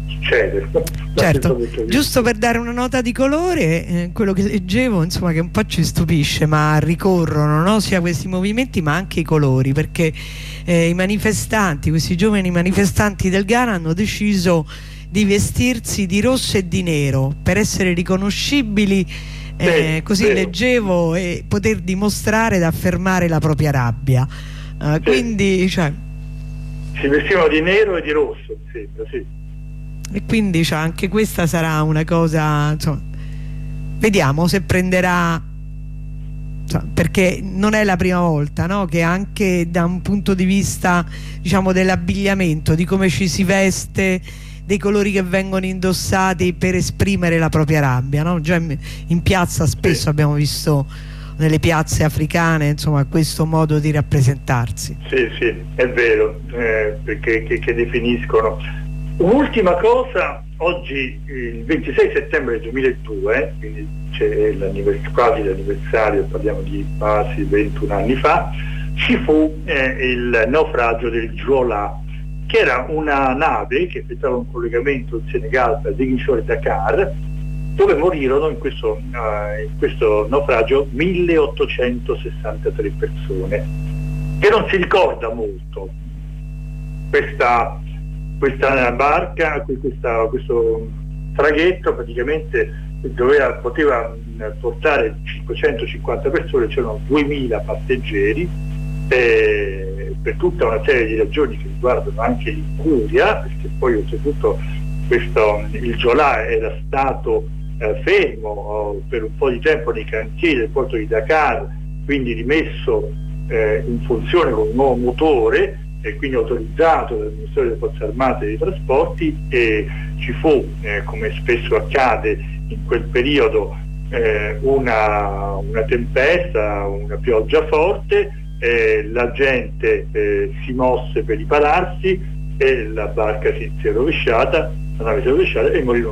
succede. Certo, giusto per dare una nota di colore, quello che leggevo, insomma, che un po' ci stupisce, ma ricorrono, no? Sia questi movimenti ma anche i colori, perché i manifestanti, questi giovani manifestanti del Ghana hanno deciso di vestirsi di rosso e di nero per essere riconoscibili, così vero. Leggevo, e poter dimostrare ed affermare la propria rabbia. Quindi, cioè, si vestivano di nero e di rosso, sembra, sì. E quindi, cioè, anche questa sarà una cosa, insomma, vediamo se prenderà, insomma, perché non è la prima volta, no? Che anche da un punto di vista, diciamo, dell'abbigliamento, di come ci si veste, dei colori che vengono indossati per esprimere la propria rabbia, no? Già in piazza spesso abbiamo visto, nelle piazze africane, insomma, questo modo di rappresentarsi. Sì, è vero, perché che definiscono. Un'ultima cosa, oggi il 26 settembre 2002, quindi c'è quasi l'anniversario, parliamo di quasi 21 anni fa, ci fu il naufragio del Joola, che era una nave che effettuava un collegamento in Senegal tra Ziguinchor e Dakar, dove morirono in questo naufragio 1863 persone, che non si ricorda molto. Questa barca, questo traghetto praticamente poteva portare 550 persone, c'erano 2000 passeggeri, per tutta una serie di ragioni che riguardano anche l'incuria, perché poi oltretutto il Joola era stato fermo per un po' di tempo nei cantieri del porto di Dakar, quindi rimesso in funzione con un nuovo motore e quindi autorizzato dal Ministero delle Forze Armate e dei Trasporti, e ci fu, come spesso accade in quel periodo, una tempesta, una pioggia forte, la gente si mosse per ripararsi e la barca si è rovesciata, la nave si è rovesciata e morirono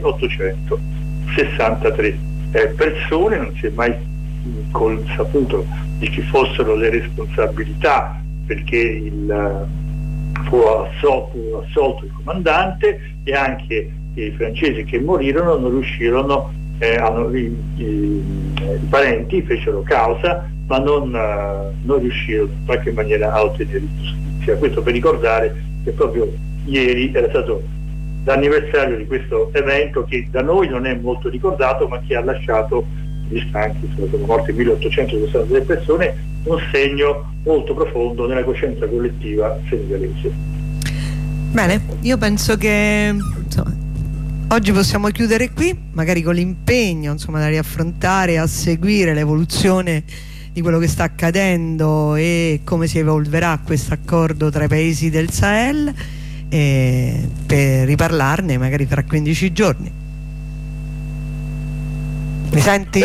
1863 persone. Non si è mai saputo di chi fossero le responsabilità, perché fu assolto il comandante, e anche i francesi che morirono non riuscirono, i parenti fecero causa, ma non riuscirono in qualche maniera a ottenere giustizia. Questo per ricordare che proprio ieri era stato l'anniversario di questo evento, che da noi non è molto ricordato, ma che ha lasciato, visto anche sono morte 1863 persone, un segno molto profondo nella coscienza collettiva senegalese. Bene, io penso che, insomma, oggi possiamo chiudere qui, magari con l'impegno, insomma, da riaffrontare, a seguire l'evoluzione di quello che sta accadendo e come si evolverà questo accordo tra i paesi del Sahel, per riparlarne magari tra 15 giorni. Mi senti?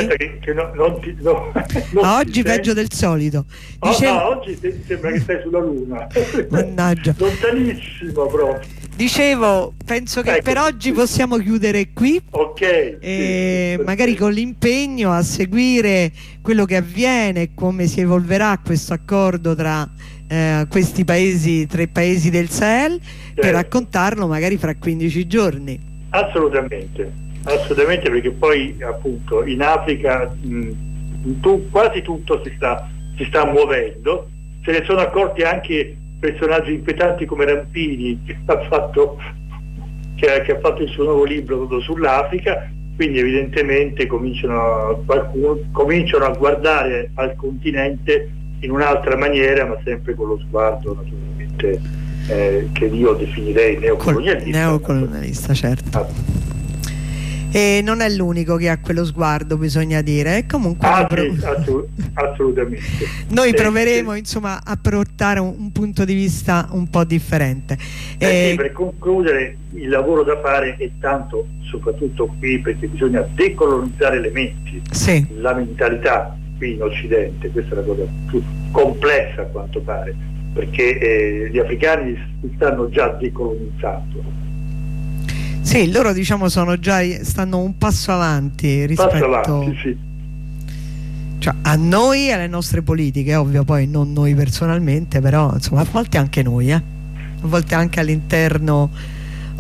Oggi peggio del solito. Oggi sembra che stai sulla luna. Mannaggia. Lontanissimo proprio. Dicevo, penso che per oggi possiamo chiudere qui. Ok. Magari con l'impegno a seguire quello che avviene e come si evolverà questo accordo tra questi paesi, tra i paesi del Sahel, per raccontarlo magari fra 15 giorni. Assolutamente, perché poi appunto in Africa quasi tutto si sta muovendo. Se ne sono accorti anche personaggi inquietanti come Rampini, che ha fatto il suo nuovo libro sull'Africa, quindi evidentemente cominciano a guardare al continente in un'altra maniera, ma sempre con lo sguardo naturalmente che io definirei neocolonialista, certo. E non è l'unico che ha quello sguardo, bisogna dire. Comunque assolutamente. Noi proveremo insomma a portare un punto di vista un po' differente. Sì, per concludere, il lavoro da fare è tanto, soprattutto qui, perché bisogna decolonizzare le menti, la mentalità qui in Occidente. Questa è la cosa più complessa a quanto pare, perché gli africani si stanno già decolonizzando. Sì, loro diciamo stanno un passo avanti rispetto cioè, a noi e alle nostre politiche, ovvio, poi non noi personalmente, però insomma a volte anche noi, a volte anche all'interno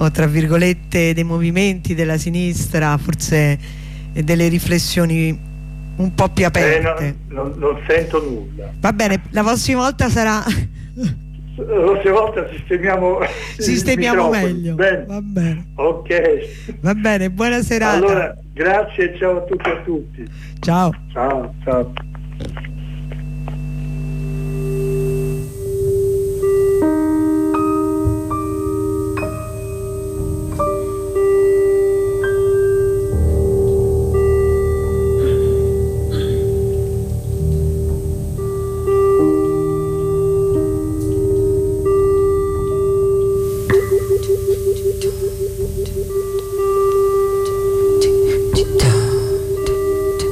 o tra virgolette dei movimenti della sinistra, forse delle riflessioni un po' più aperte. Non sento nulla. Va bene, la prossima volta sarà La prossima volta sistemiamo meglio. Bene. Va bene. Ok. Va bene, buona serata. Allora, grazie e ciao a tutti e a tutti. Ciao. Ciao.